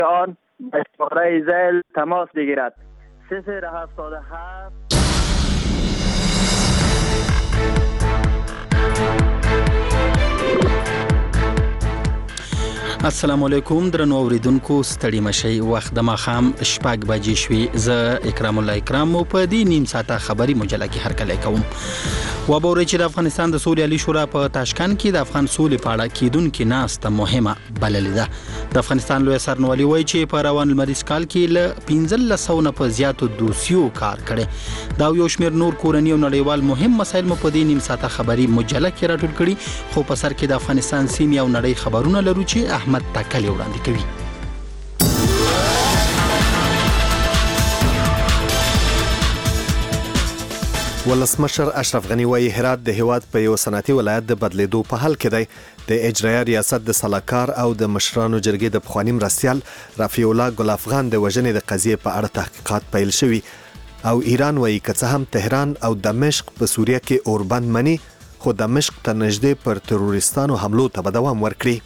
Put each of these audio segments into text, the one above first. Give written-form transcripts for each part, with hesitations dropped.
آن به اشاره ایزرائیل تماس بگیرد. 377 السلام علیکم درنو اوریدونکو ستړي مشي وخت د ماخام شپږ بجې شوي زه اکرام الله اکرام په دې نیم ساعته خبري مجله کې هرکلی کوم. وبوري چې د افغانستان د سولې عالی شورا په تاشکند کې د افغان سولې په اړه کېدونکې ناسته مهمه بللې ده. د افغانستان لوی سرنوالي وایي چې په روان لمریز کال کې له 1500 نه په زیاتو دوسیو کار کړي. دا یو شمېر نور کورنی او نړیوال مهم مسایل مو په دې نیم ساعته خبري مجله کې راټول کړي، خو په سر کې د افغانستان سیمې او نړۍ خبرونه لرو چې احمد تکلی وړاندې کوي. ولسمشر اشرف غنی وايي هرات د هیواد په یو صنعتي ولایت د بدلیدو په حال کې دی. د اجرایه ریاست د سلاکار او د مشرانو جرګې د پخوانی مرستیال رفیع الله ګل افغان د وژنې د قضیې په اړه تحقیقات پیل شوي او ایران وايي که څه هم تهران او دمشق په سوریه کې اوربند مني، خو دمشق ته نږدې پر تروریستانو حملو ته به دوام ورکړي.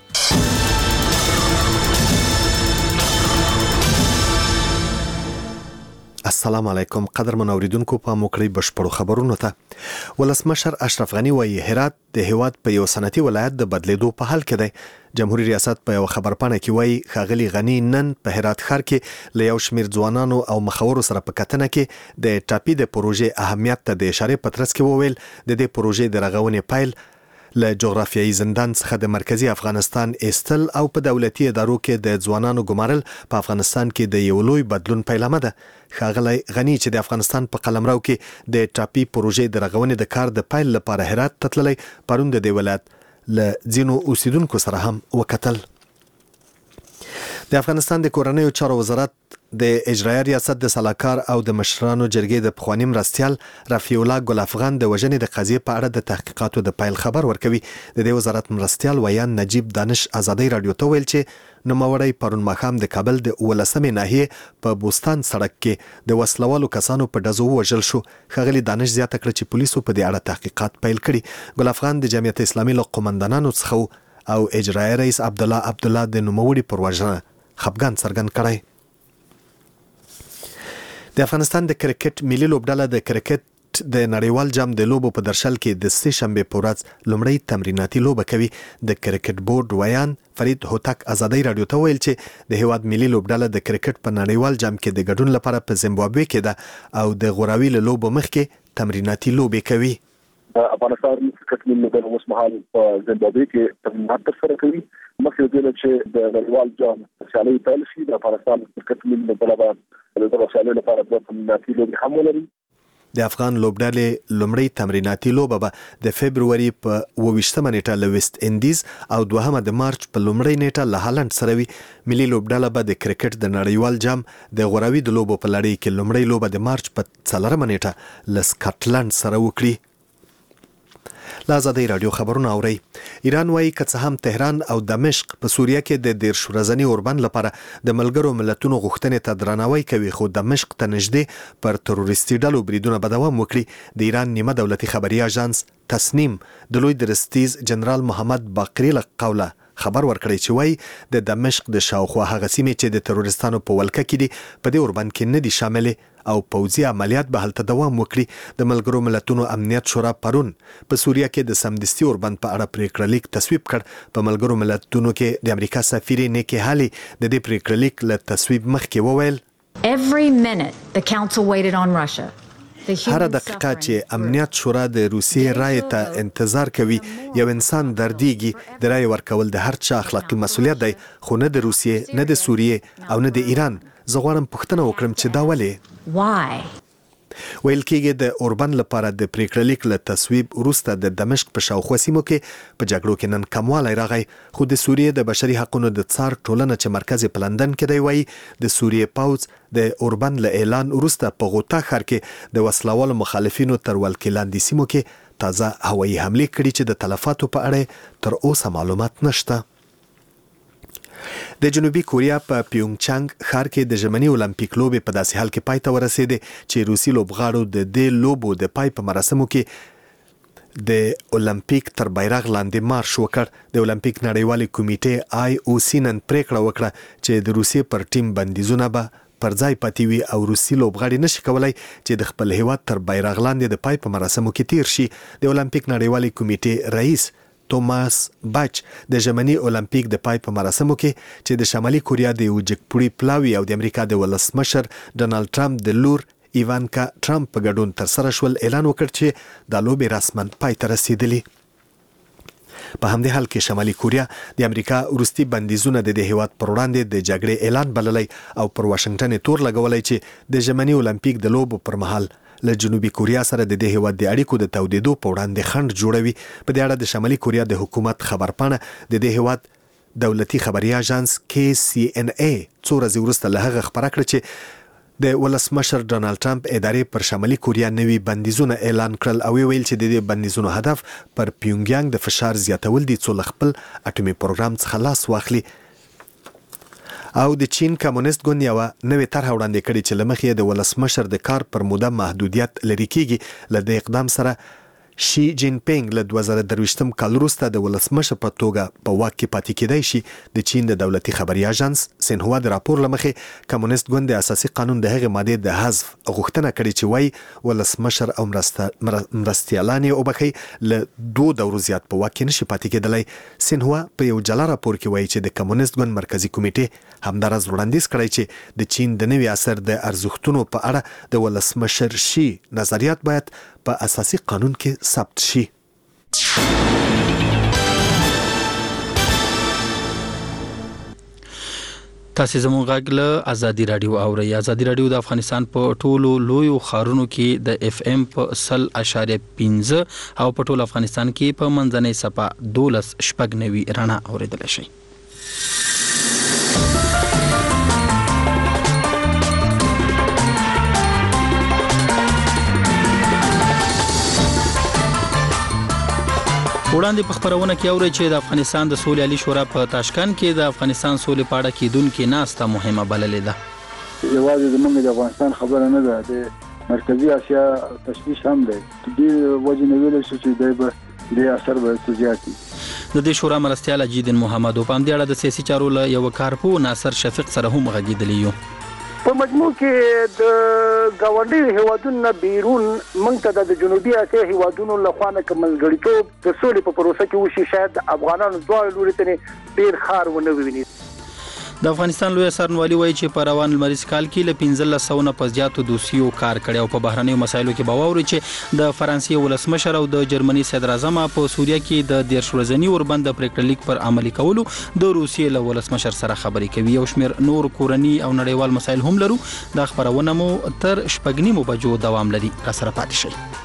السلام علیکم قدرمن اوریدونکو، په موکړی بشپړو خبرونو ته. ولسمشر اشرف غنی وايي هرات د هیواد په یو صنعتي ولایت د بدلیدو په حال کې دی. جمهوریت ریاست په یو خبرپاڼه کې وايي ښاغلي غنی نن په هرات ښار کې له یو شمېر ځوانانو او مخورو سره په کتنه کې د ټاپي د پروژې اهمیت ته د اشارې په ترڅ کې وویل د دې پروژې د رغونې پیل له جغرافیایي زندان څخه د مرکزی افغانستان ایستل او په دولتي ادارو کې د ځوانانو ګمارل په افغانستان کې د یو لوی بدلون پیلامه ده. ښاغلی غنی چې د افغانستان په قلمرو کې د ټاپي پروژې د رغونې د کار د پیل لپاره هرات ته تللی، پرون د دې ولایت له ځینو اوسیدونکو سره هم وکتل. د افغانستان د کورنیو چارو وزارت د اجرایه ریاست د سلاکار او د مشرانو جرګې د پخوانی مرستیال رفیع الله ګل افغان د وژنې د قضیې په اړه د تحقیقاتو د پیل خبر ورکوي. د دې وزارت مرستیال ویان نجیب دانش آزادۍ رادیو ته ویل چې نوموړی پرون ماښام د کابل د 18مې ناحیې په بوستان سړک کې د وسلوالو کسانو په ډزو ووژل شو. ښاغلي دانش زیاته کړه چې پولیسو په دې اړه تحقیقات پیل کړي. ګل افغان د جمعیت اسلامي له قومندانانو څخه او اجرایه رئیس عبدالله د نوموړي پر وژنه خپګان څرګند کړی. د افغانستان د کرکټ ملي لوبډله د کرکټ د نړیوال جام د لوبو په درشل کې د سه شنبه په ورځ لومړی تمریناتي لوبه کوي. د کرکټ بورډ ویان فرید هوتک آزادۍ رادیو ته ویل چې د هیواد ملي لوبډله د کرکټ په نړیوال جام کې د ګډون لپاره په زیمبابوې کې ده او د غوراوي له لوبو مخکې تمریناتي لوبې کوي. افغانستان کرکټ ملي لوبډله اوس مهال په زیمبابوې کې تمرینات ترسره کوي. مخکې دې چې د نړیوال جام سیالۍ پیل شي، د افغانستان کرکټ ملي لوبډله د سیالۍ لپاره د تمریناتي لوبې هم ولري. د افغان لوبډلې لومړی تمریناتي لوبه به د فبروري په 28مه نیټه له ویسټ اندیز او 2 د مارچ په لومړۍ نیټه له هالند سره وي. ملي لوبډله به د کرکټ د نړیوال جام د غوراوي د لوبو په لړۍ کې لومړۍ لوبه د مارچ په 4مه نیټه له سکاټلند سره وکړي. لا آزادۍ رادیو خبرونه اوري. ایران وايي که څه هم تهران او دمشق په سوریه کې د 10 ورځني اوربند لپاره د ملګرو ملتونو غوښتنې ته درناوی کوي، خو دمشق ته نږدې پر تروریستي ډلو بریدونه به دوام وکړي. د ایران نیمه دولتي خبري اژانس تسنیم د لوی درستیز جنرال محمد باقری له قوله خبر ورکړی چې وایي د دمشق د شاوخوا هغه سیمې چې د تروریستانو په ولکه کې دي په دې اوربند کې نه دي شاملې او پوځي عملیات به هلته دوام وکړي. د ملګرو ملتونو امنیت شورا پرون په سوریه کې د سمدستي اوربند په اړه پریکړه لیک تصویب کړ. په ملګرو ملتونو کې د امریکا سفیر نیکی هالي د دې پریکړه لیک له تصویب مخکې وویل Every minute the council waited on Russia. هر دقیقه چې امنیت شورا د روسیې رای ته انتظار کوي، یو انسان دردیږي. د رای ورکول د هر چا اخلاقی مسؤلیت دی، خو نه د روسیې، نه د سوریې او نه د ایران. زه غواړم پوښتنه وکړم چې دا ولې؟ ویل کېږي د اوربند لپاره د پریکړه لیک له تصویب وروسته د دمشق په شاوخوا سیمو کې په جګړو کې نن کموالی راغی، خو د سوریې د بشري حقونو د څار ټولنه چې مرکز په لندن کې دی وایي د سوریې پوځ د اوربند له اعلان وروسته په غوطه ښار کې د وسلوالو مخالفینو تر ولکې لاندې سیمو کې تازه هوایي حملې کړي چې د تلفاتو په اړه تر اوسه معلومات نشته. د جنوبي کوریا په پیونګچانګ ښار کې د ژمني اولمپیک لوبې په داسې حال کې پای ته ورسېدې چې روسي لوبغاړو د دې لوبو د پای په مراسمو کې د اولمپیک تر بیرغ لاندې مارش وکړ. د اولمپیک نړیوالې کمیټې IOC نن پریکړه وکړه چې د روسیې پر ټیم بندیزونه به پر ځای پاتې وي او روسي لوبغاړي نشي کولای چې د خپل هیواد تر بیرغ لاندې د پای په مراسمو کې تیر شي. د اولمپیک نړیوالې کمیټې رئیس توماس باچ د ژمني اولمپیک د پای په مراسمو کې چې د شمالي کوریا د یو جګپوړي پلاوي او د امریکا د ولسمشر ډونالد ټرمپ د لور ایوانکا ټرمپ په ګډون ترسره شول اعلان وکړ چې د لوبې رسماً پای ته رسیدلی. په همدې حال کې شمالي کوریا د امریکا وروستي بندیزونه د هیواد پر وړاندې د جګړې اعلان بللی او پر واشنگټن تور لګولای چې د ژمني اولمپیک د لوبو پر مهال له جنوبي کوریا سره د دې هیواد د اړیکو د تودېدو په وړاندې خنډ جوړوي. په دې اړه د شمالي کوریا د حکومت خبرپاڼه د دې هیواد دولتي خبري اژانس KCNA څو ورځې وروسته له هغه خبره کړه چې د ولسمشر ډونالد ټرمپ ادارې پر شمالي کوریا نوي بندیزونه اعلان کړل او ویل چې د دې بندیزونو هدف پر پیونګیانګ د فشار زیاتول دي څو له خپل اټومي پروګرام څخه لاس واخلي. او د چین کمونیست ګوند یو نوې طرح وړاندې کړې چې لمخې د ولسمشر د کار پر موده محدودیت لري کیږي. له دې اقدام سره شي جین پینګ له 2023 کال وروسته د ولسمشر په توګه په واک کې پاتې کېدای شي. د چین د دولتي خبري اژانس سنهوا د راپور لمخې کمونیست ګوند د اساسي قانون د هغې ماده د حذف غوښتنه کړې چې وایي ولسمشر او مرستیالان یې وبخي له 2 دورو زیات په واک کې نشي پاتې کېدلی. سنهوا په یو جلا راپور کې وایي چې د کمونیست ګوند مرکزی کمیټې همدارز وړاندیز کړی چې د چین د نوي عصر د ارزښتونو په اړه د ولسمشر شي نظریات باید په اساسي قانون کې ثبت شي. تاسو زموږ غږ له ازادي رادیو اورئ. ازادي رادیو د افغانستان په ټولو لویو ښارونو کې د FM په 100.15 او په ټول افغانستان کې په منځنۍ صفه 12.90 رڼا اوریدل شي. وړاندې په خبرونه کې اوري چې د افغانستان د سولې عالی شورا په تاشکند کې د افغانستان سولې په اړه کېدونکې ناسته مهمه بللې ده. یوازې زموږ د افغانستان خبره نه ده، د مرکزی اسیا تشویش هم دی. دې وجه نه ویل شو چې د اثر به زیات وي. د دې شورا مرستیال اجیدن محمد په دې اړه د سیاسي چارو له یو کارپو ناصر شفیق سره هم غږیدلی یو. په مجموع کې د گاونډي هیوادونو بیرون موږ ته د جنوبي اسیا هیوادونو لخوا نه کوملګړیتوب د سولې په پروسه کې وشي. شاید افغانانو دواړو لوري ته ډیر خار ونه ویني. د افغانستان لوی سرنوالي وایي چې په روان لمریز کال کې له 1500 په زیاتو دوسیو کار کړی او په بهرنیو مسایلو کې باور چې د فرانسې ولسمشر او د جرمني صدر اعظم په سوریه کې د 10 ورځنی اوربند پریکړه لیک پر عملي کولو د روسیې له ولسمشر سره خبرې کوي. او شمیر نور کورنی او نړیوال مسایل هم لرو. د خبرونه مو تر شپږنیمو بجو دوام لري. را سره پاتې شئ.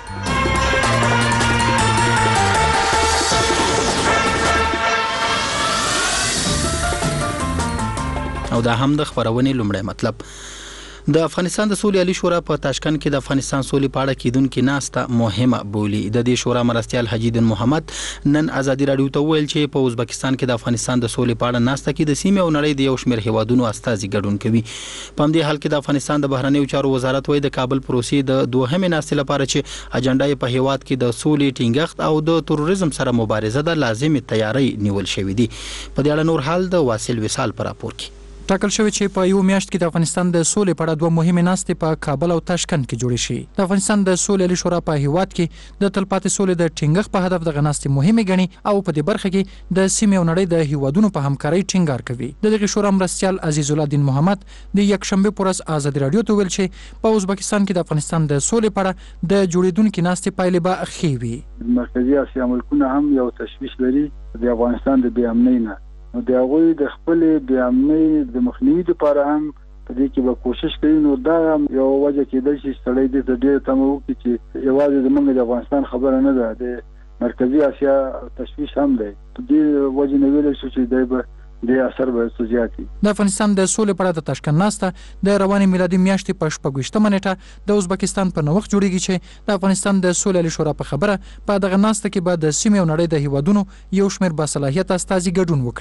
او دا هم د خبرونې لومړی مطلب. د افغانستان د سولې عالی شورا په تاشکند کې د افغانستان سولې په اړه کېدونکې ناسته مهمه بولي. د دې شورا مرستیال حجیدن محمد نن ازادي رادیو ته ویل چې په ازبکستان کې د افغانستان د سولې په اړه ناسته کې د سیمې او نړۍ د یو شمېر هیوادونو استازي ګډون کوي. په همدې حال کې د افغانستان د بهرنیو چارو وزارت وایي د کابل پروسې د دوهمې ناستې لپاره چې اجنډا یې په هیواد کې د سولې ټینګښت او د تروریزم سره مبارزه د لازمي تیاری نیول شوې دي. په دې اړه نور حال د واصل وصال پر راپور کې ټاکل شوی چې په یو میاشت کې د افغانستان د سولې په اړه دوه مهمې ناستې په کابل او تاشکند کې جوړې شي. د افغانستان د سولې عالی شورا په هیواد کې د تلپاتې سولې د ټینګښت په هدف دغه ناستې مهمې ګڼي او په دې برخه کې د سیمې او نړۍ د هیوادونو په همکارۍ ټینګار کوي. د دغه شورا مرستیال عزیز الله دین محمد د یکشنبه پر ورځ ازادي رادیو ته ویل چې په ازبکستان کې د افغانستان د سولې په اړه د جوړیدونکو ناستې پایلې به ښې وي. مرکزی اسیا ملکونه هم یو تشویش لري د افغانستان د بې امنۍ نه. نو د هغوی د خپل بې امنۍ د مخنیوي لپاره هم په دې کې به کوشش کوي. نو دا یو وجه کېدای شي سړی دې ته ډېر تمه وکړي چې یوازې زموږ د افغانستان خبره نه ده، د مرکزي اسیا تشویش هم دی. په دې وجه نه ویلی شو چې دی به د اثر به زیات وي. د افغانستان د سولې په اړه د تاشکند ناسته د روانې میلادي میاشتې په 26مه نیټه د ازبکستان په نوښت جوړیږي چې د افغانستان د سولې عالی شورا په خبره په دغه ناسته کې به د سیمې او نړۍ د هیوادونو یو شمېر باصلاحیت استازي ګډون وکړي.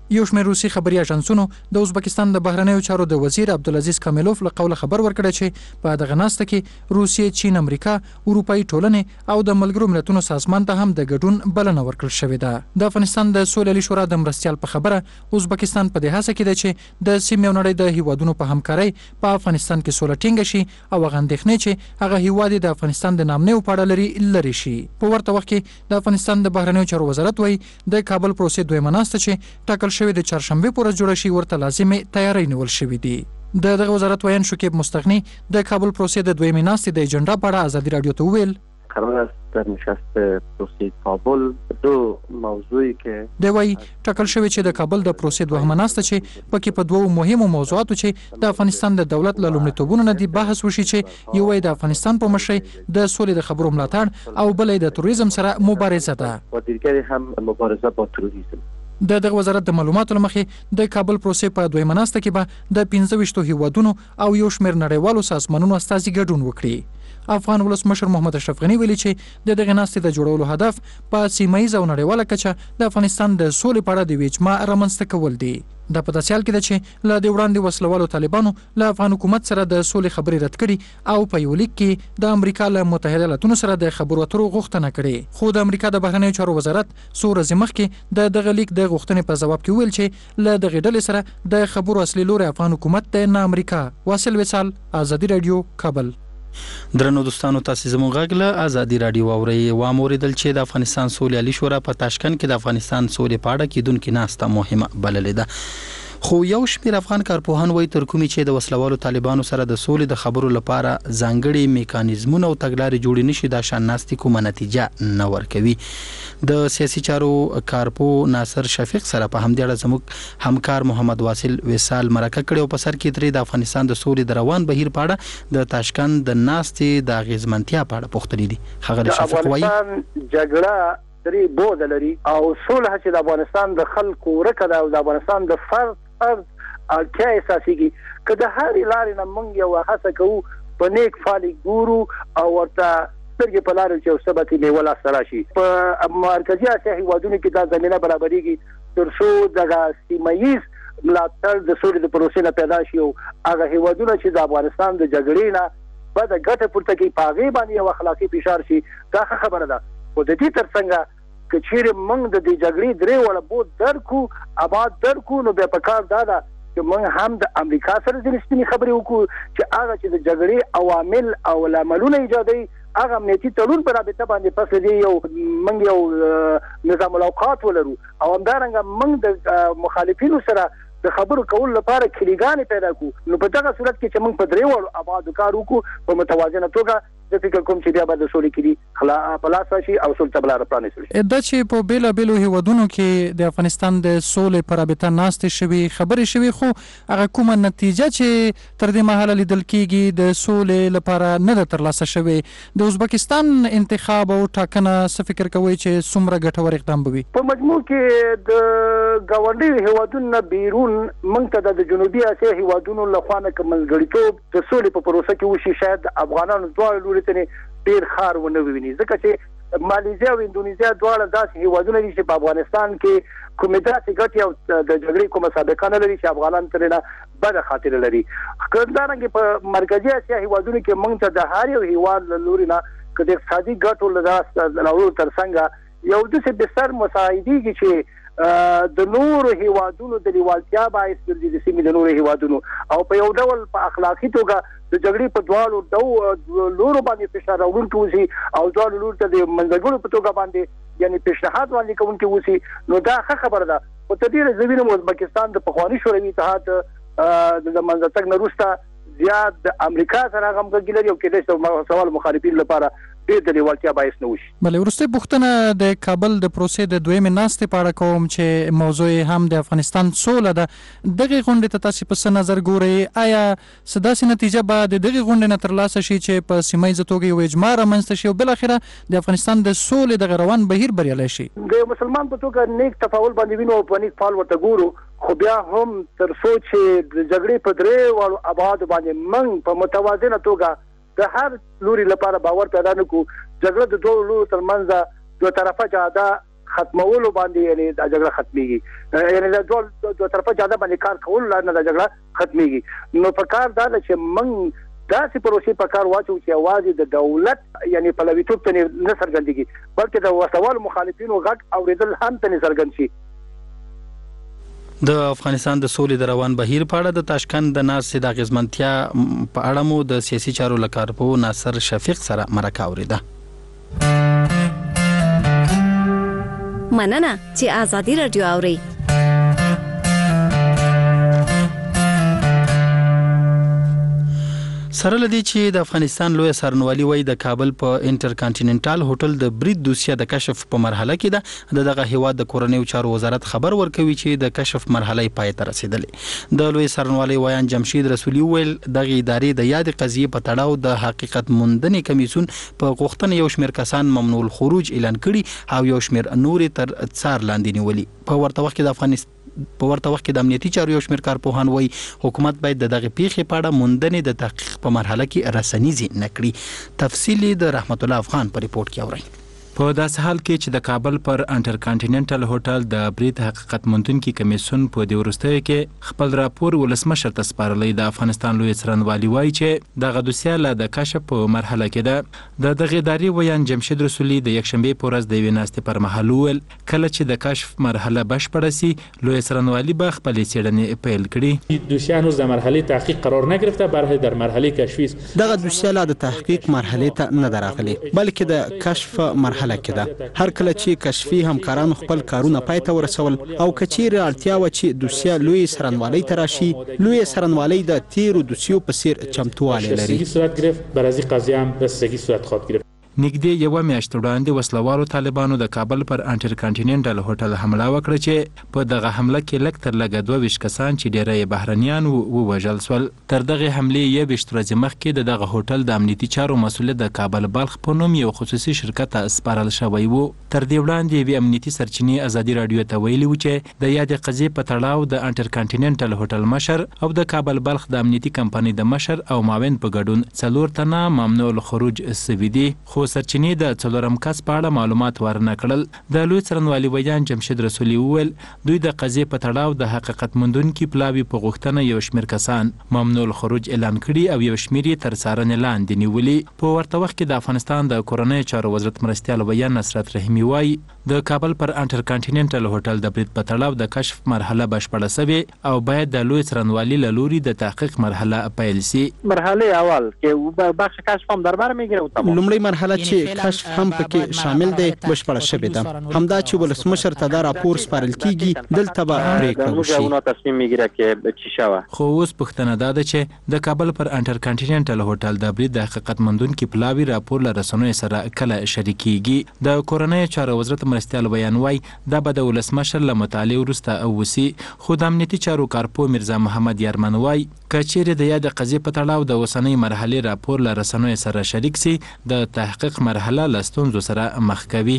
یو شمېر روسي خبري اژانسونو د ازبکستان د بهرنیو چارو د وزیر عبدالعزیز کامیلوف له قوله خبر ورکړی چې په دغه ناسته کې روسیې، چین، امریکا، اروپایي ټولنې او د ملګرو ملتونو سازمان ته هم د ګډون بلنه ورکړل شوې ده. د افغانستان د سولې شورا د مرستیال په خبره ازبکستان په دې هڅه کې ده چې د سیمې او نړۍ د هیوادونو په همکارۍ په افغانستان کې سوله ټینګه شي او هغه اندېښنې چې هغه هیواد د افغانستان د نامنیو په اړه لري شي. په ورته وخت کې د افغانستان د بهرنیو چارو وزارت وایي د کابل پروسې دویمه ناسته چې ټاکل شوې د چهارشنبه پر ورځ جوړه شي ورته لازمي تیاری نیول شوې دي. دغه وزارت وایي شکیب مستغنی د کابل پروسې د دویمه ناستې د اجنډا په اړه ازادي رادیو ته وویل قرار است در نشست پروسه کابل دو موضوعی که دی وایي ټاکل شوی چې د کابل د پروسې دوهمه ناسته چې پکې په دوو مهمو موضوعاتو چې د افغانستان د دولت له لومړیتوبونو نه دی بحث وشي چې یو د افغانستان په مشرۍ د سولې د خبرو ملاتړ او بل د تروریزم سره مبارزه ده. و دیگری هم مبارزه با تروریسم. د دغه وزارت د معلوماتو لمخې د کابل پروسې په دویمه ناسته کې به د 15 هیوادونو او یو شمېر نړیوالو سازمانونو استازي ګډون وکړي. افغان ولسمشر محمد اشرف غنی ویلي چې د دغه ناستې د جوړولو هدف په سیمایي او نړیواله کچه د افغانستان د سولې په اړه د اجماع رامنځته کول دي. دا په داسې حال کې ده چې له دې وړاندې وسلوالو طالبانو له افغان حکومت سره د سولې خبرې رد کړي او په یو لیک کې د امریکا له متحده ایالاتونو سره د خبرو اترو غوښتنه کړې. خو د امریکا د بهرنیو چارو وزارت څو ورځې مخکې د دغه لیک د غوښتنې په ځواب کې ویل چې له دغه ډلې سره د خبرو اصلي لوري افغان حکومت دی نه امریکا. واصل وصال، آزادي رادیو، کابل. درنو دوستانو، تاسو زموږ غږ له آزادي رادیو اورئ. واموریدل چې د افغانستان سولې عالی شورا په تاشکند کې د افغانستان سولې په اړه کېدونکې ناسته مهمه بللې ده. خو یو شمېر افغان کارپوهان وایي تر کومې چې د وسلوالو طالبانو سره د سولې د خبرو لپاره ځانګړي میکانیزمونه او تګلارې جوړې نشي، دا شان ناستې کومه نتیجه نه ورکوي. د سیاسي چارو کارپو ناصر شفیق سره په همدې اړه زموږ همکار محمد واصل وصال مرکه کړې او په سر کې ترې د افغانستان د سولې د روان بهیر په اړه د تاشکند د ناستې د اغیزمنتیا په اړه پوښتنې دي. هغه شفیق وایي جګړه درې بود لري او صلح چې د افغانستان د خلکو ورکه او د افغانستان د فرد اړتیا اساسيږي که د هر لارې نه موږ یو هڅه کوو په نیک فعال ګورو او ورته سترګې په لار چې ثبتي میوه لاسته راشي. په مرکزي اسیا هیوادونو کې دا زمينه برابرېږي تر څو دغه سیمایي ملاتړ د سولې د پروسې نه پیدا شي او هغه هیوادونه چې د افغانستان د جګړې نه بعد ګټه پورته کوي په هغه باندې یو اخلاقی فشار شي. دا خبره ده. او د دې ترڅنګ کچېره موږ د دې جګړې درې ولا بود درکو آباد درکو نو به پکار دا چې موږ هم د امریکا سره د رښتینی خبرې وکړو چې هغه چې د جګړې عوامل او لاملونه ایجادوي هغه امنیتي تړون په رابطه باندې پس دی یو موږ یو نظام الاوقات ولرو او همدارنګه موږ د مخالفینو سره د خبرو کول لپاره کلیګانې پیدا کو. نو په دغه صورت کې چې موږ په درې وړو آباد کار وکړو په متوازنه توګه د فکر کوم چې بیا به د سولې کې خلاص شي او سولې تبلار پرانیستل شي. دا چې په بیلا بیلو هیوادونو کې د افغانستان د سولې پر رابطه ناستې شوي خبرې شوي خو هغه کومه نتیجه چې تر دې مهاله لیدل کېږي د سولې لپاره نه ده ترلاسه شوې. د ازبکستان انتخاب او ټاکنه څه فکر کوئ چې څومره ګټور اقدام به وي؟ په مجموع کې د ګاونډي هیوادونو بیرون موږ ته د جنوبي اسیا هیوادونو لخوا نه کوملګړیتوب د سولې په پروسه کې وشي شاید افغانانو دواړو لوري ته ډیر خار ونه ویني ځکه چې ماليزیا او اندونیزیا دواړه داسې هیوادونه دي چې په افغانستان کې کومه داسې ګټي او د جګړې کومه سابقه نه لري چې افغانان ترې بد خاطر لري. کله په مرکزي اسیا هیوادونو کې موږ ته د هر یو هیواد لوري نه د اقتصادي ګټو لږه ترڅنګ یو د څه بستر مساعدېږي چې د نورو هیوادونو د لیوالتیا باعث ګرځي د سیمې د نورو هیوادونو او په یو ډول په اخلاقی توګه د جګړې په دواړو لورو باندې فشار راوړونکي وسی او دواړو لورو ته د منځګړو په توګه باندې یعنی پیشنهاد باندې کوونکي وسی. نو دا خبره ده. په تدبیر زمینه ازبکستان د پخوانی شوروي اتحاد د منځتګ نه وروسته زیات د امریکا سره همغږي لري او کېدای شي سوال مخالفین لپاره د لیوالتیا باعث نه وشي. بلې وروستۍ پوښتنه د کابل د پروسې د دویمې ناستې په اړه کوم چې موضوع هم د افغانستان سوله ده. دغه غونډې ته تاسو په څه نظر ګورئ؟ آیا څه داسې نتیجه به د دغه غونډې نه ترلاسه شي چې په سیمایي توګه یو اجماع رامنځته شي او بالاخره د افغانستان د سولې د روان بهیر بریالی شي؟ د مسلمان په توګه نیک تفاول باندې وینو او په نیک فعال ورته ګورو خو بیا هم تر څو چې د جګړې په درې واړو آباد باندې موږ په متوازنه توګه د هر لوري لپاره باور پیدا نکو. جګړه د دوه لورو ترمنځ دوه طرفه جاده ختمولو باندې یعنی د جګړه ختميږي یعنی د دوه طرفه جاده باندې کار کول نه د جګړه ختميږي نو په کار دا چې موږ داسې پروسې په کار واچو چې اواز د دولت یعنی پلویتوب ته نه څرګندېږي بلکې د وسوال مخالفینو غږ اوریدل هم ته څرګند شي. د افغانستان د سولې د روان بهیر په اړه د تاشکند د ناستې د اغیزمنتیا په اړه مو د سیاسي چارو لکارپو ناصر شفیق سره مرکه اوریده. مننه چې آزادي رادیو اوري. سره لدی چې د افغانستان لوی سرنوالي وای د کابل په انټرکانټیننټال هوټل د برید دوسیه د کشف په مرحله کې د دغه هیواد د کورنیو چارو وزارت خبر ورکوي چې د کشف مرحله پای ته رسیدلې. د لوی سرنوالي وایان جمشید رسولي ویل دغه ادارې د یاد قضیه په تړاو د حقیقت موندنې کمیسیون په غوښتنه یو شمېر کسان ممنوع الخروج اعلان کړي او یو شمېر نور تر څار لاندې نیولي. په ورته وخت کې د امنیتي چارو یو شمېر کارپوهان وایي حکومت باید دغه پیښې په اړه موندنې د تحقیق په مرحله کې رسنیزي نکړي. تفصیلی د رحمت الله افغان په ریپورت کې اورئ. په داسې حال کې چې د کابل پر انټرکانټیننټل هوټل د برید حقیقت موندونکي کمیسیون په دې وروستیو کې خپل راپور ولسمشر ته سپارلی، د افغانستان لوی څارنوالي وایي چې دغه دوسیه لا د کشف په مرحله کې ده. د دغه ادارې ویان جمشید رسولي د یکشنبې په ورځ د یوې ناستې پر مهال وویل کله چې د کشف مرحله بشپړه سي لوی څارنوالي به خپلې څېړنې پیل کړي. دوسیه هنوز در مرحله تحقیق قرار نگرفته، برای در مرحله کشفی است. دغه دوسیه لا د تحقیق مرحله ته نه راغلي بلکې د کشف مرحله کې ده. هر کله چې کشفي همکارانو خپل کارونه پای ته ورسول او کچیر اړتیا و چې دوسیه لوی سرنوالي تراشي، لوی سرنوالي د تیرو دوسیو په څیر چمتووالی لري. صورت گرفت بر از این قضیه هم بستگی صورت خواهد گرفت. نږدې یوه میاشت وړاندې وسلوالو طالبانو د کابل پر انټرکانټیننټل هوټل حمله وکړه چې په دغه حمله کې لږ تر لږه 22 کسان چې ډیری یې بهرنیان ووژل شول. تر دغه حملې 21 ورځې مخکې د دغه هوټل د امنیتي چارو مسؤلیت د کابل بلخ په نوم یو خصوصي شرکت ته سپارل شوی و. تر دې وړاندې یوې امنیتي سرچینې ازادي رادیو ته ویلي و چې د یادې قضیې په تړاو د انټرکانټیننټل هوټل مشر او د کابل بلخ د امنیتي کمپنۍ د مشر او معاون په ګډون 4 تنه ممنوع الخروج سوي دي، خو سرچینې د څلورم کس په اړه معلومات ورنه کړل. د لوی څارنوالي ویان جمشید رسولي وویل دوی د قضیې په تړاو د حقیقت موندونکي پلاوي په غوښتنه یو شمېر کسان ممنوع الخروج اعلان کړي او یو شمېر یې تر څارنې لاندې نیولي. په ورته وخت کې د افغانستان د کورنیو چارو وزارت مرستیال ویان نصرت رحیمي وایي د کابل پر انټرکانټیننټل هوټل د برید په تړاو د کشف مرحله بشپړه سوې او باید د لوی څارنوالي له لوري د تحقیق مرحله پیل سي. مرحله اول کې بخش کشف هم در بر میگیره. لومړی مرحله چې کشف هم پکې شامل دی بشپړه شوې ده. همدا چې ولسمشر ته دا راپور سپارل کیږي دلته به پریکړه وشي. تصمیم میگیره که چی شوه. خو اوس پوښتنه دا ده چې د کابل پر انټرکانټیننټل هوټل د برید د حقیقت موندونکي پلاوي راپور له رسنیو سره کله شریکیږي. د کورنیو چارو وزارت مرستیال بیان وای دا به د ولسمشر له مطالعې وروسته وسی. خو د امنیتي چارو کارپو مرزا محمد یارمن وای کچېرې د یاد قضیې په تړاو د اوسنۍ مرحلې راپور له رسنیو سره شریک سي د تحقیق مرحله له ستونزو سره مخ کوي.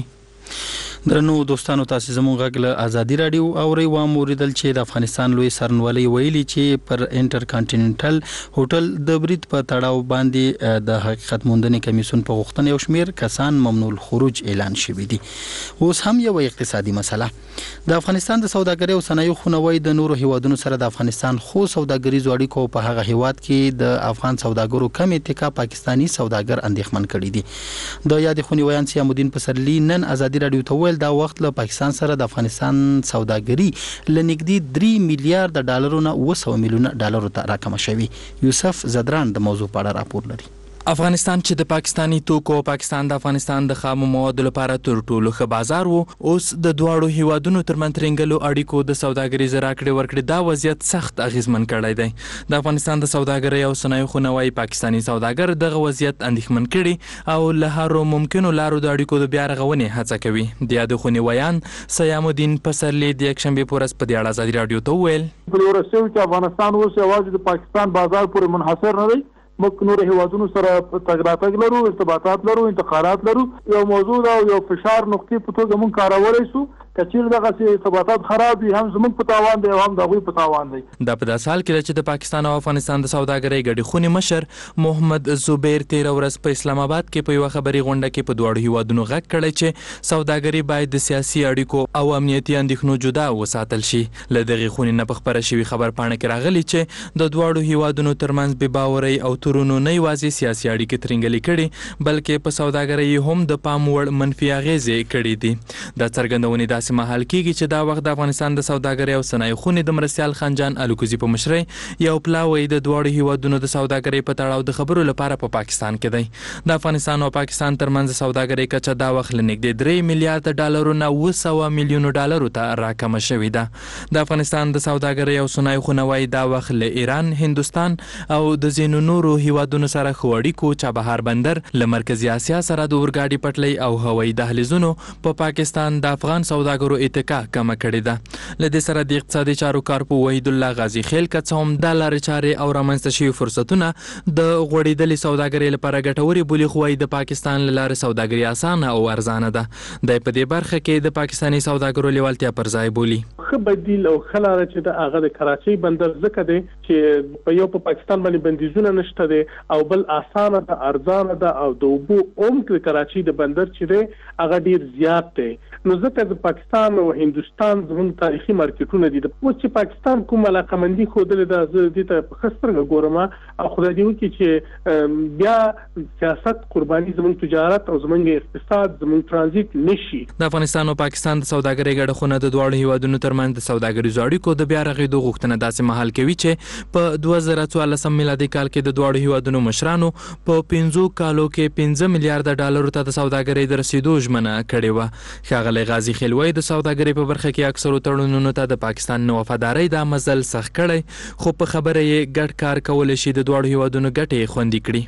درنو دوستانو تاسو زموږ غږ له ازادي رادیو اوري و موریدل چې د افغانستان لوی سرنوالي ویلي چې پر انټرکانټیننټل هوټل د برید په تړاو باندې د حقیقت موندنې کمیسیون په غوښتنه یو شمېر کسان ممنوع الخروج اعلان شوي دي. اوس هم یو اقتصادي مسله د افغانستان د سوداګرۍ او صنایعو خونوي د نورو هیوادونو سره د افغانستان خو سوداګریزو اړیکو په هغه هیواد کې د افغان سوداګرو کم اتکا پاکستانی سوداګر اندېښمن کړي دي. د یاد خونی ویان سیامالدین پسرلی نن ازادي رادیو ته دا وخت له پاکستان سره د افغانستان سوداګري لنګدي 3 میلیارډ ډالرو نه 200 میلیون ډالرو ته راکمه شوی. یوسف زدران د موضوع په اړه راپور لري. افغانستان چې د پاکستانی توکو پاکستان د افغانستان د خامو موادو لپاره تر ټولو ښه بازار وو، اوس د دواړو هیوادونو ترمنځ ترنګلو اړیکو د سوداګریز راکړې ورکړې دا وضعیت سخت اغیزمن کړی دی. د افغانستان د سوداګرۍ او صنایعو خونوي پاکستانی سوداګر دغه وضعیت اندېښمن کړي او له هرو ممکنو لارو د اړیکو د بیا رغونې هڅه کوي. د یاد خونی ویان سیامالدین پسرلی د یکشنبه په ورځ په دې اړه ازادي رادیو ته وویل په ورسېو چې افغانستان اوس یوازې د پاکستان بازار پورې منحصر نه دی، موږ نور هیوادونو سره تګ راتګ لرو، ارتباطات لرو، انتقالات لرو. یو موضوع دا یو فشار نقطې په توګه موږ کارولای شو کچیر دغه ارتباطات خراب وي هم زموږ په تاوان دی او هم د هغوی په تاوان دی. دا په داسې حال کې چې د پاکستان او افغانستان د سوداګرۍ ګډې خونې مشر محمد زبیر تېره ورځ په اسلام آباد کې په یوه خبري غونډه کې په دواړو هیوادونو غږ کړی چې سوداګري باید د سیاسي اړیکو او امنیتي اندېښنو جدا وساتل شي. له دغې خونې نه په خپره شوي خبرپاڼه کې راغلي چې د دواړو هیوادونو ترمنځ بې باورۍ او تورونو نه یوازې سیاسي اړیکې ترینګلې کړي بلکې په سوداګرۍ هم د پام وړ منفي اغېزې کړي دي. دا څرګندونې داسې مهال کېږي چې دا وخت د افغانستان د سوداګرۍ او صنایعو خونې د مرستیال خانجان الوکوزي په مشرۍ یو پلاوی د دواړو هیوادونو د سوداګرۍ په تړاو د خبرو لپاره په پاکستان کې دی. د افغانستان او پاکستان ترمنځ سوداګرۍ کچه دا وخت له نږدې 3 میلیارډ ډالرو نه 200 میلیونو ډالرو ته راکمه شوې ده. د افغانستان د سوداګرۍ او صنایعو خونه وايي دا وخت له ایران، هندوستان او د ځینو نورو هیوادونو سره ښو اړیکو، چابهار بندر، له مرکزي اسیا سره د اورګاډي پټلۍ او هوایي دهلیزونو په پاکستان د افغان سوداګرو اتکا کمه کړې ده. له دې سره د اقتصادي چارو کارپو وحید الله غازي خیل که څه هم دا لارې چارې او رامنځته شوي فرصتونه د غوړېدلې سوداګرۍ لپاره ګټورې بولي، خو وايي د پاکستان له لارې سوداګري اسانه او ارزانه ده. دی په دې برخه کې د پاکستاني سوداګرو لیوالتیا پر ځای بولي. ښه بدیل او ښه لاره چې د هغه د کراچۍ بندر ځکه دی چې په یو په پاکستان باندې بندیزونه نشته دی او بل اسانه ده، ارزانه ده او د اوبو عمق د کراچۍ د بندر چې دی هغه ډیر زیات دی. نو ځکه د پاکستان او هندوستان زموږ تاریخي مارکیټونه دي. اوس چې پاکستان کوم علاقمندي ښودلې ده زه دې ته په ښه سترګه ګورم او خدای دې وکړي چې بیا سیاست قرباني زموږ تجارت او زموږ اقتصاد زموږ ترانزیت نشي. د افغانستان او پاکستان د سوداګرۍ ګډه خونه د دواړو هیوادونو ترمنځ د سوداګریزو اړیکو د بیا رغېدو غوښتنه داسې مهال کوي چې په 2014 میلادي کال کې د دواړو هیوادونو مشرانو په 5 کالو کې 15 میلیارډ ډالرو ته د سوداګرۍ د رسیدو ژمنه کړې وه. ښاغلی غازي خیل وایي د سوداګرۍ په برخه کې اکثرو تړونونو ته د پاکستان نه وفادارۍ دا مزل سخت کړی، خو په خبره یې ګډ کار کولی شي د دواړو هیوادونو ګټې خوندي کړي.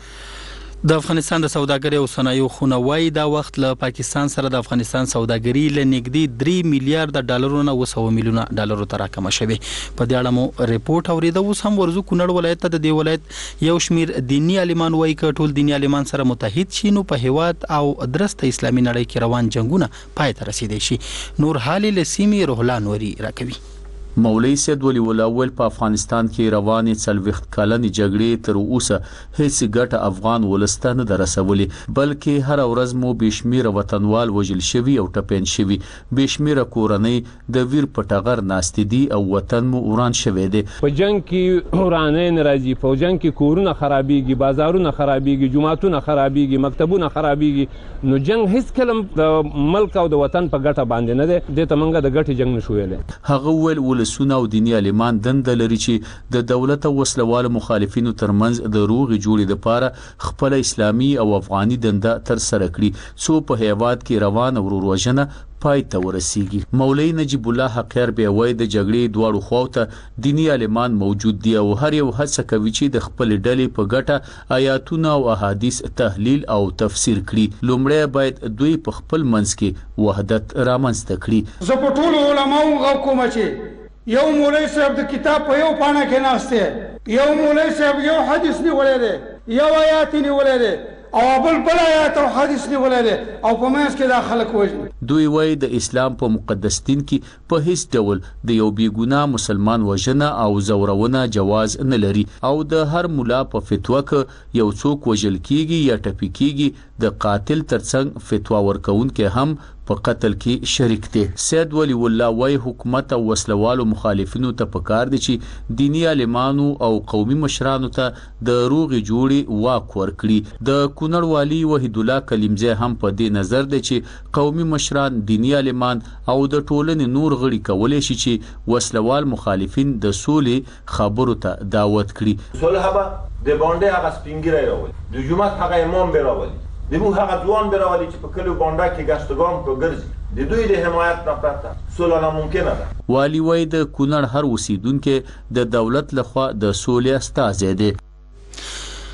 د افغانستان د سوداګرۍ او صنایعو خونه وايي دا وخت له پاکستان سره د افغانستان سوداګري له نږدې 3 میلیارډ ډالرو نه 200 میلیونه ډالرو ته راکمه شوې. په دې اړه مو ریپورت اوریده. اوس هم ورزو کونړ ولایت ته د دې ولایت یو شمیر دینی عالمان وايي که ټول دینی عالمان سره متحد شي نو په هیواد او درسته اسلامي نړۍ کې روان جنگونه پای ته رسیدي شي. نور حالي لسیمې روح الله نوري راکوي. مولوی سید ولی الاول په افغانستان کې روانې 40 کلنې جګړې تر اوسه هیڅ ګټه افغان ولسته نه ده رسولې، بلکې هر ورځ مو بشمیره وطنوال وژل شوي او ټپین شوي، بشمیره کورنۍ د ویر په ټغر ناستې دي او وطن مو وران شوی دی. په جنگ کې ورانۍ نه راځي، په جنگ کې کورونه خرابېږي، بازارونه خرابېږي، جوماتونه خرابېږي، مکتبونه خرابېږي. نو جنگ هیڅ کله د ملک او د وطن په ګټه باندې نه دی. دې ته موږ د ګټې جنگ نشو ویلی. هغه وویل ولسونه او دیني عالمان دنده لري چې د دولت او وسلوالو مخالفینو ترمنځ د روغې جوړې لپاره خپل اسلامي او افغاني دنده تر سره کړي څو په هیواد کې روان وروروژنه پای ته ورسیږي. مولوی نجیب الله حقیار بیا وایي د جګړې دواړو خواو ته دیني عالمان موجود دي او هر یو هڅه کوي چې د خپل ډلې په ګټه آیاتونه او احادیث تحلیل او تفسیر کړي. لومړی باید دوی په خپل منځ کې وحدت رامنځته کړي. زه په ټولو علماو غو کوم چې یو مولوی صاحب د کتاب په یو پاڼه کې ناشته، یو مولوی صاحب یو حدیث نیولې ده، یو آیات نیولې ده او بل آیات او حدیث نیولې ده او په منځ کې دا خلک وژني. دوی وایي د اسلام په مقدس دین کې په هیڅ ډول د یو بیګناه مسلمان وژنه او زورونه جواز نه لري او د هر مولا په فتوا کې یو څوک وژل کیږي یا ټپي کیږي د قاتل ترڅنګ فتوا ورکوونکي هم په قتل کې شریک دي. سید ولی الله وای حکومت او وسلوالو مخالفینو ته پکار دي چې دینی عالمانو او قومي مشرانو ته د روغې جوړې واک ورکړي. د کونړ والی وحید الله کلیمزی هم په دې نظر دی چې قومي مشران، دینی عالمان او د ټولنې نور غړي کولای شي چې وسلوال مخالفین د سولې خبرو ته دعوت کړي. صلح به د باندې هغه سپینګری راولي، د جمعه هغه امام به راولي، د مو هغه ځوان به راولي چې په کلو باندې کې ګشتګام په ګرځي. د دوی د حمایت نه پرته سوله ناممکنه ده. والی وای د کونړ هر اوسیدونکو د دولت لخوا د سولې استازی دی.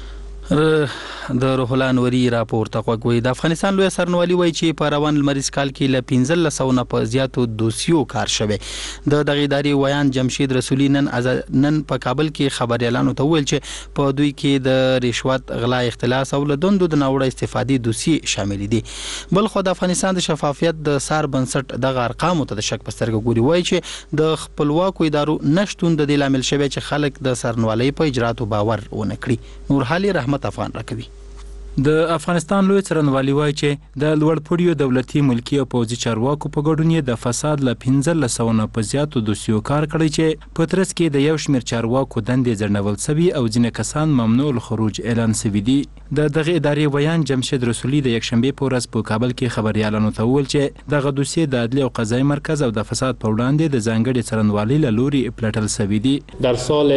د روح الله انوري راپورته کوي د افغانستان لوی سرنوالي وایي چې په روان لمریز کال کې ل 1500 نه په زیاتو دوسیو کار شوه د دغه ادارې ویان جمشید رسولي نن په کابل کې خبري اعلان ویل چې په دوی کې د رشوت غلا اختلاس او له دندو د ناوړه استفادې دوسي شامل دي بل خو د افغانستان د شفافیت د سار بنسټ د ارقامو ته د شک پسترګ ګوري وایي چې د خپلواکو ادارو نشټون د دې لامل شوی چې خلک د سرنوالي په اجراتو باور ونه کړي نور حالي رحمت افغان راکوي د افغانستان لوی څرنوالي وایي چې د لوړپوړیو دولتي ملکی او پوځي چارواکو په ګډون د فساد ل 1500 نه په زیاتو دوسیو کار کړی چې په ترڅ کې د یو شمېر چارواکو دندې ځړنول سوي او ځینې کسان ممنوع الخروج اعلان سوي دي د دغه ادارې ویان جمشید رسولي د یکشنبه په ورځ په کابل کې خبري اعلان وکړ چې دغه دوسیه د عدلي او قضایي مرکز او د فساد په وړاندې د ځانګړي څرنوالي له لوري پلټل سوي دي در سال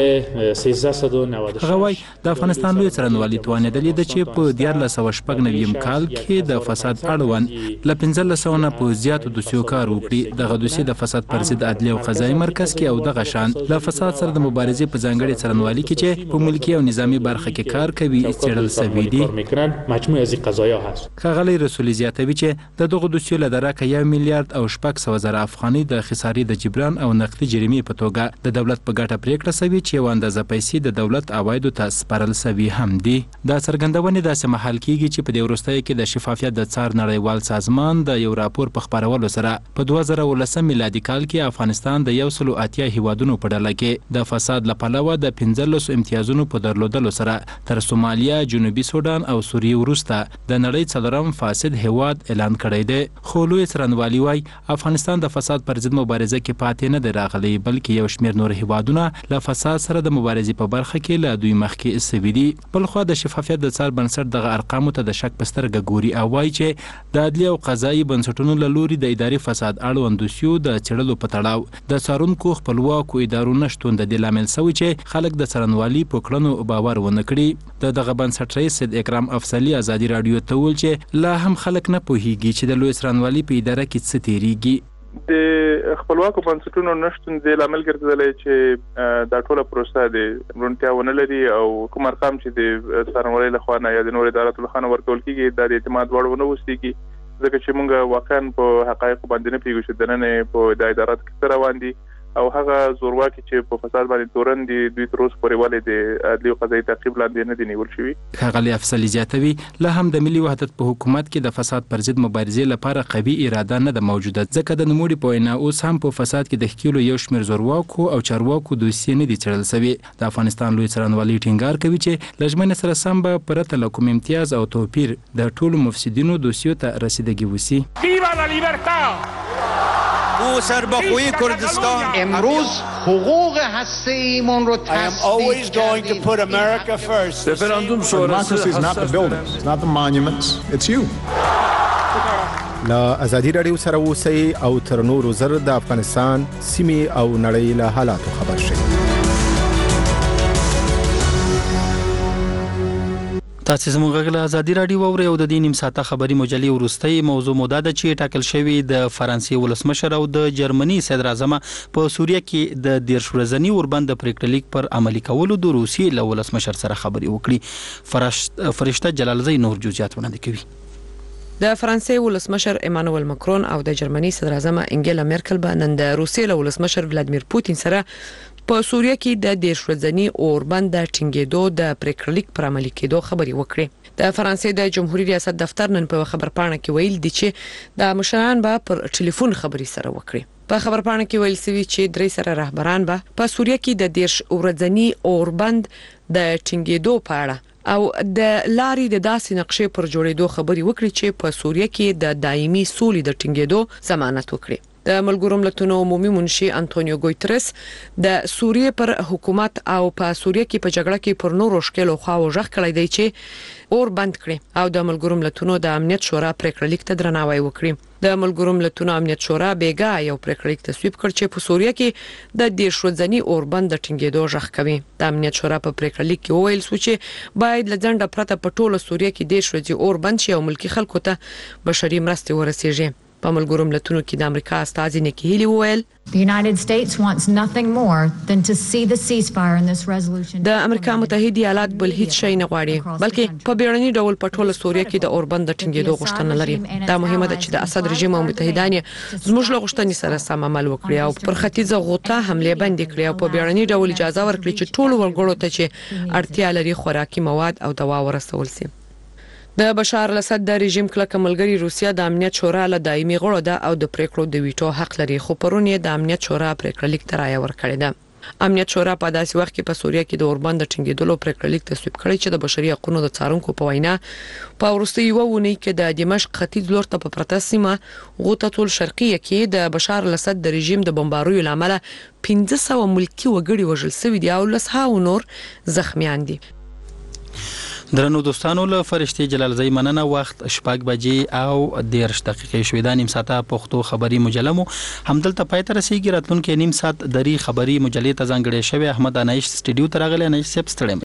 1396 غوي د افغانستان لوی څرنوالي توانیدل چې په 1490 کال کې د فساد اړوند ل 1500 نه په زیاتو دوسیو کار وکړي دغه دوسیه د فساد پر ضد عدلي او قضایي مرکز کې او دغه شان له فساد سره د مبارزې په ځانګړي څرنوالي کې چې په ملکی او نظامی برخه کې کار کوي استعدال سوي دي مجموعه از قضایا هست خغلی رسولي زیاتوي چې د دغه دوسیو له درکه 1 میلیارډ او 600 زره افغاني د خساري د جبران او نقدي جریمې په توګه د دولت په ګټه پریکړه سوي چې یو اندازه پیسې د دولت عوایدو ته سپارل سوي هم دي دا څرګندونه د سمحل کیږي چې په دې وروستۍ کې د شفافیت د څار نړیوال سازمان د یو راپور په خبرولو سره په 2019 میلادي کال کې افغانستان د 180 هیوادونو په ډله کې د فساد لپاره د 15 امتیازونو په درلودلو سره تر سومالیا جنوبي سودان او سوریه وروسته د نړۍ څلورم فاسد هیواد اعلان کړی دی خو لوی څرنوالي وایي افغانستان د فساد پر ضد مبارزه کې پاتې نه دی راغلی بلکې یو شمېر نور هیوادونه له فساد سره د مبارزې په برخه کې له دوی مخکې سوي دي بلخو د شفافیت د څار بنسټ دغه ارقامو ته د شک پسترګ ګوري او وایي چې د عدلي او قضایي بنسټونو له لوري د اداري فساد اړوند دوسیو د چړلو په تړاو د څارونکو خپلواکو ادارو نشټون د دې لامل سوي چې خلک د څرنوالي په کړنو باور ونه کړي دغه بنسټ رئیس سید اکرام افضلي ازادي رادیو ته ویل چې لا هم خلک نه پوهیږي چې د لوی څرنوالي په اداره کې څه تیریږي د خپلواکو بنسټونو نشټون د لامل ګرځیدلی چې دا ټوله پروسه د رونتیا ونه لري او کوم ارقام چې د څارنوالۍ لخوا نه یا د نور اداراتو لخوا ورکول کیږي د اعتماد وړ ونه اوسېږي ځکه چې موږ واقعا په حقایقو باندې نه پوهیږو چې دننه په د ادارات کې څه روان دي او هغه زورواکي چې په فساد باندې تورن دي دوی تر اوسه پورې ولې د عدلي او قضایي تعقیب لاندې نه دي نیول شوي ښاغلي افضلي زیاتوي له هم د ملي وحدت په حکومت کې د فساد پر ضد مبارزې لپاره قوي اراده نه ده موجوده ځکه د نوموړي په وینا اوس هم په فساد کې د ښکیلو یو شمېر زورواکو او چارواکو دوسیې نه دي څېړل سوي د افغانستان لوی څرنوالي ټینګار کوي چې له ژمنې سره سم به پرته له کوم امتیاز او توپیر د ټولو مفسدینو دوسیو ته رسیدګي وسي او سربخوی کردستان امروز حقوق هسته ایمون رو تصدیق رفراندوم شورای is not the buildings, it's not the monuments, it's you. لا ازادي رادیو سره اوسئ او تر نورو زر د افغانستان سیمې او نړۍ له حالاتو خبر شئ تاسو زموږ غږ ازادي رادیو اورئ او د دې نیم ساعته خبري مجلې ورستۍ موضوع موده ده چې ټاکل شوی د فرانسې ولسمشر او د جرمني صدر اعظم په سوریه کې د 10 ورځنی اوربند پریکړه لیک پر عملي کولو د روسي له ولسمشر سره خبري وکړي فرشته جلالزی نور جزئیات وړاندې کوي د فرانسې ولسمشر ایمانوئل ماکرون او د جرمني صدر اعظم انګیلا مرکل به نن د روسیې له ولسمشر ولادیمیر پوتین سره په سوریه کې د 10 ورځنی اوربند د ټینګېدو د پریکړه لیک پر عملي کېدو خبري وکړي د فرانسې د جمهوریت ریاست دفتر نن په خبرپاڼه کې ویل دي چې د مشران به پر ټلیفون خبري سره وکړي په خبرپاڼه کې ویل سوي چې درې سره رهبران به په سوریه کې د 10 ورځنی اوربند د ټینګېدو په اړه او د لارې د داسې نقشې پر جوړېدو خبري وکړي چې په سوریه کې د دایمي سولې د ټینګېدو ضمانت وکړي د ملګرو ملتونو عمومي منشي انټونیو ګویترس د سوریه پر حکومت او په سوریه کې په جګړه کې پر نورو شکلو خواو ژغ کړی دی چې اور بند کړي او د ملګرو ملتونو د امنیت شورا پریکړه لیک ته درناوی وکړي د ملګرو ملتونو امنیت شورا بیګا یو پریکړه لیک تصویب کړ چې په سوریه کې د 10 ورځنی اور بند ټینګېدو ژغ کوي د امنیت شورا په پریکړه لیک کې ویل شو چې باید لځنډه پرته په ټوله سوریه کې 10 ورځې اور بند شي او ملکی خلکو ته بشري مرستې ورسیږي په ملګرو ملتونو کې د امریکا استازي نیکی هیلی وویل The United States wants nothing more than to see the ceasefire in this resolution. د امریکا متحده ایالات بل هیڅ شی نه غواړي بلکې په بیړني ډول په ټوله سوریه کې د اوربند د ټینګېدو غوښتنه لري. دا مهمه ده چې د اسد رژیم او متحدان زموږ له غوښتنې سره سم عمل وکړي او پر ختیځه غوطه حمله بندي کړي او په بیړني ډول اجازه ورکړي چې ټول وګړو ته چې اړتیا لري خوراکي مواد او دوا ورسول شي. د بشار الاسد د رژیم کلکه ملګری روسیا د امنیت شورا له دایمي غړو ده او د پریکړو د ویټو حق لري خو پرون یې د امنیت شورا پریکړه لیک ته رایه ورکړې ده. امنیت شورا په داسې وخت کې په سوریه کې د اوربند د ټینګېدلو پریکړه لیک تصویب کړی چې د بشري حقوقو د څارونکو په وینا په وروستي یو ونې کې د دمشق ختیځ لور ته په پرته سیمه غوطه الشرقیه کې د بشار الاسد د رژیم د بمباریو لامل 1500 ملکی وګړي وژل شوي دي او لسهاو نور زخمیان دي. درنو دوستانو له فرشتي جلال زئی مننه وخت شپږ بجې او 10 دقیقې شوې د نیم ساعته پښتو خبري مجله مو همدلته پای ته رسیدي راتلونکي نیم ساعت دري خبري مجلې ته ځانګړې شوی احمد انایش سټډیو ته راغلی نه سپ ستړم